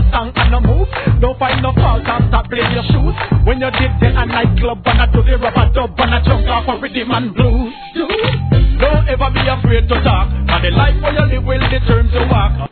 stand and no move. Don't find no fault and stop playing your shoes. When you did the nightclub and I do the rubber dub and I jump off for rhythm and blues. Don't ever be afraid to talk. And the life where you live will determine to walk.